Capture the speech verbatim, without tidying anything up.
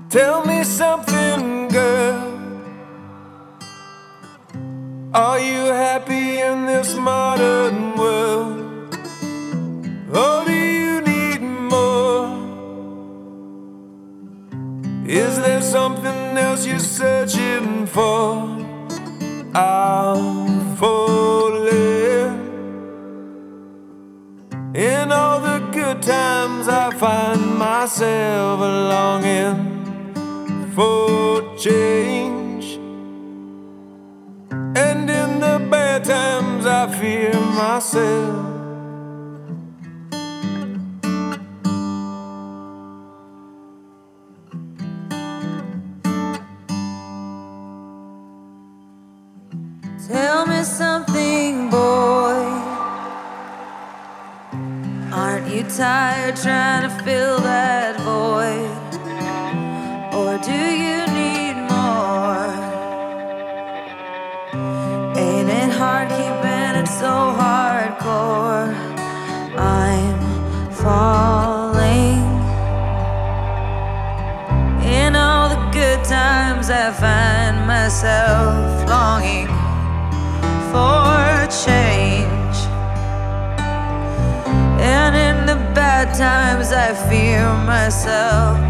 Tell me something, girl. Are you happy in this modern world? Or do you need more? Is there something else you're searching for? I'm falling. In all the good times I find myself longing for change, and in the bad times I fear myself. Tell me something, boy. Aren't you tired trying to fill that void? Or do you need more? Ain't it hard keeping it so hardcore? I'm falling. In all the good times I find myself longing for change, and in the bad times I fear myself.